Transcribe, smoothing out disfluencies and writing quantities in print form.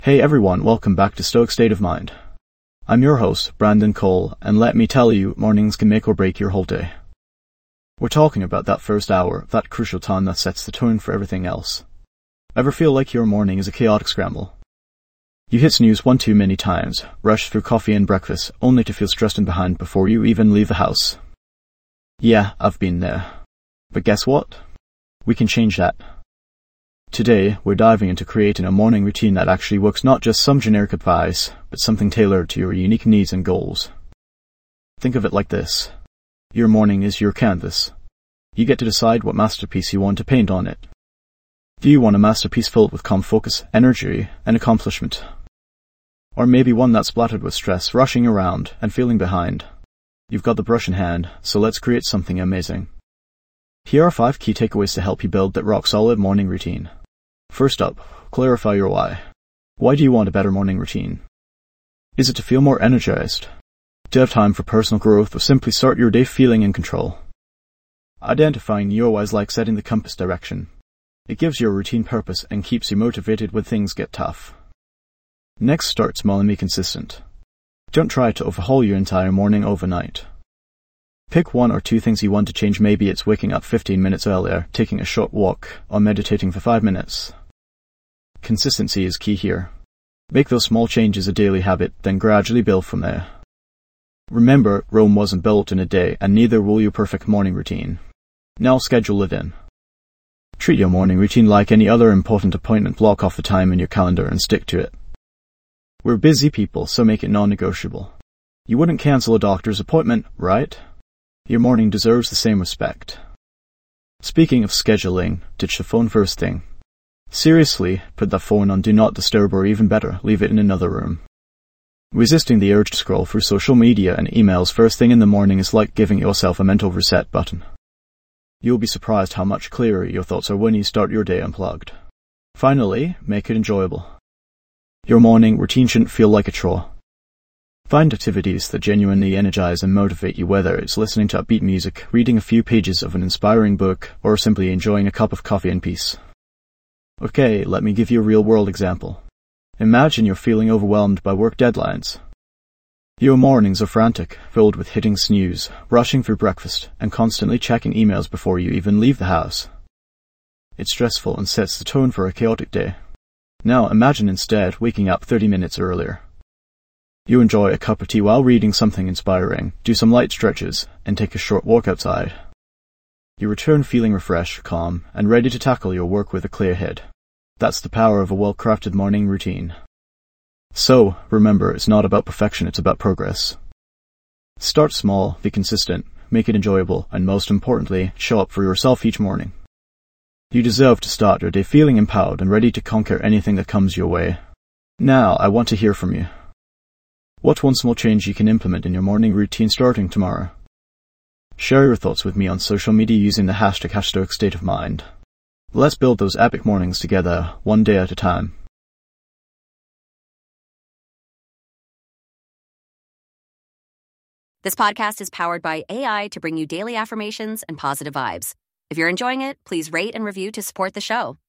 Hey everyone, welcome back to Stoic State of Mind. I'm your host, Brandon Cole, and let me tell you, mornings can make or break your whole day. We're talking about that first hour, that crucial time that sets the tone for everything else. Ever feel like your morning is a chaotic scramble? You hit snooze one too many times, rush through coffee and breakfast, only to feel stressed and behind before you even leave the house. Yeah, I've been there. But guess what? We can change that. Today, we're diving into creating a morning routine that actually works, not just some generic advice, but something tailored to your unique needs and goals. Think of it like this. Your morning is your canvas. You get to decide what masterpiece you want to paint on it. Do you want a masterpiece filled with calm focus, energy, and accomplishment? Or maybe one that's splattered with stress, rushing around, and feeling behind? You've got the brush in hand, so let's create something amazing. Here are 5 key takeaways to help you build that rock-solid morning routine. First up, clarify your why. Why do you want a better morning routine? Is it to feel more energized? To have time for personal growth, or simply start your day feeling in control? Identifying your why is like setting the compass direction. It gives your routine purpose and keeps you motivated when things get tough. Next, start small and be consistent. Don't try to overhaul your entire morning overnight. Pick 1 or 2 things you want to change. Maybe it's waking up 15 minutes earlier, taking a short walk, or meditating for 5 minutes. Consistency is key here. Make those small changes a daily habit, then gradually build from there. Remember, Rome wasn't built in a day, and neither will your perfect morning routine. Now schedule it in. Treat your morning routine like any other important appointment. Block off the time in your calendar and stick to it. We're busy people, so make it non-negotiable. You wouldn't cancel a doctor's appointment, right? Your morning deserves the same respect. Speaking of scheduling, ditch the phone first thing. Seriously, put that phone on Do Not Disturb, or even better, leave it in another room. Resisting the urge to scroll through social media and emails first thing in the morning is like giving yourself a mental reset button. You'll be surprised how much clearer your thoughts are when you start your day unplugged. Finally, make it enjoyable. Your morning routine shouldn't feel like a chore. Find activities that genuinely energize and motivate you, whether it's listening to upbeat music, reading a few pages of an inspiring book, or simply enjoying a cup of coffee in peace. Okay, let me give you a real-world example. Imagine you're feeling overwhelmed by work deadlines. Your mornings are frantic, filled with hitting snooze, rushing through breakfast, and constantly checking emails before you even leave the house. It's stressful and sets the tone for a chaotic day. Now imagine instead waking up 30 minutes earlier. You enjoy a cup of tea while reading something inspiring, do some light stretches, and take a short walk outside. You return feeling refreshed, calm, and ready to tackle your work with a clear head. That's the power of a well-crafted morning routine. So, remember, it's not about perfection, it's about progress. Start small, be consistent, make it enjoyable, and most importantly, show up for yourself each morning. You deserve to start your day feeling empowered and ready to conquer anything that comes your way. Now, I want to hear from you. What's one small change you can implement in your morning routine starting tomorrow? Share your thoughts with me on social media using the hashtag #StoicStateOfMind. Let's build those epic mornings together, one day at a time. This podcast is powered by AI to bring you daily affirmations and positive vibes. If you're enjoying it, please rate and review to support the show.